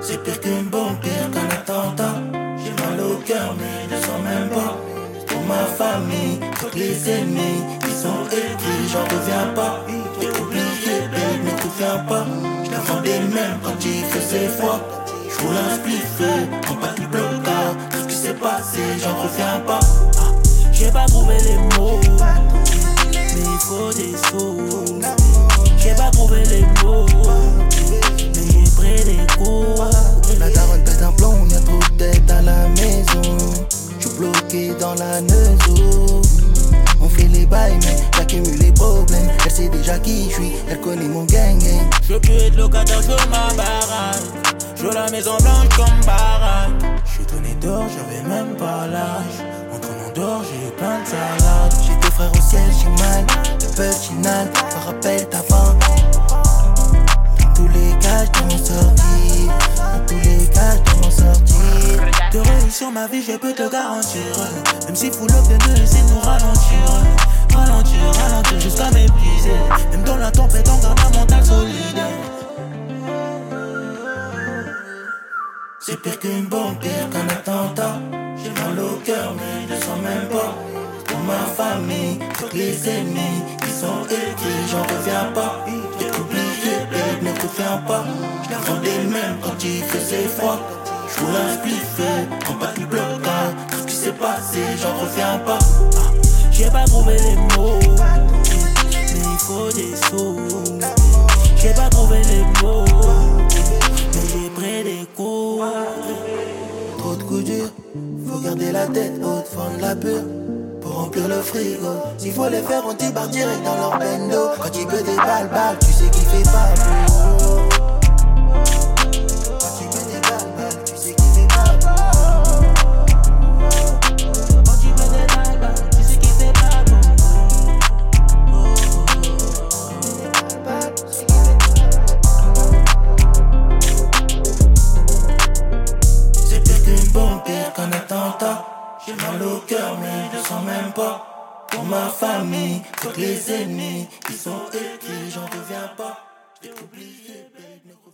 C'est pire qu'une bombe, pire qu'un attentat. J'ai mal au cœur mais je sens même pas. Pour ma famille, toutes les ennemis qui sont écrits, j'en reviens pas. J'ai oublié, babe, ne te viens pas. Je l'attendais même quand il faisait froid. Je roule un spliff, en pas du blocage. Tout ce qui s'est passé, j'en reviens pas. J'ai pas trouvé les mots, mais il faut des sous. J'ai pas trouvé les mots, mais j'ai pris des coups. La daronne pète un plomb, y'a trop de tête à la maison. J'suis bloqué dans la neuzo. On fait les bails mais j'accumule les problèmes. Elle sait déjà qui je suis, elle connaît mon gang. Je veux plus être locataire, je veux ma baraque. Je veux la maison blanche comme baraque. J'suis tourné d'or, j'avais même pas l'âge. En tournant d'or, j'ai eu plein de salades. J'ai deux frères au ciel, j'ai mal, le petit nan, me rappelle ta fin. Dans tous les cas, je t'en sorti. Dans tous les cas, je t'en sorti. De réussir ma vie, je peux te garantir. Même si full up vient de essayer de nous ralentir. Ralentir jusqu'à m'épuiser. Même dans la tempête, on garde un mental solide. C'est pire qu'une bombe, pire qu'un attentat. J'ai mal au cœur mais je sens même pas. Pour ma famille, toutes les ennemis qui sont écrits, j'en reviens pas. J'ai oublié, babe, ne te viens pas. Je l'attendais même quand il faisait froid. Je roule un spliff, en bas du blocage. Tout ce qui s'est passé, j'en reviens pas. J'ai pas trouvé les mots, mais il faut des sous. J'ai pas trouvé les mots, mais j'ai pris des coups. Trop de coups durs, faut garder la tête haute, fendre la pure pour remplir le frigo. S'il faut les faire, on débarque direct dans leur bendo. Quand il peut des balles, tu sais qu'il fait pas beau. Quand il peut des balles, tu sais qu'il fait pas beau. Quand tu veux des balles, tu sais qu'il fait pas beau. C'est pire qu'une bombe, pire qu'un attentat. J'ai mal au cœur mais je sens même pas. Pour ma famille, toutes les ennemis qui sont écrits, j'en reviens pas. J'ai oublié, babe.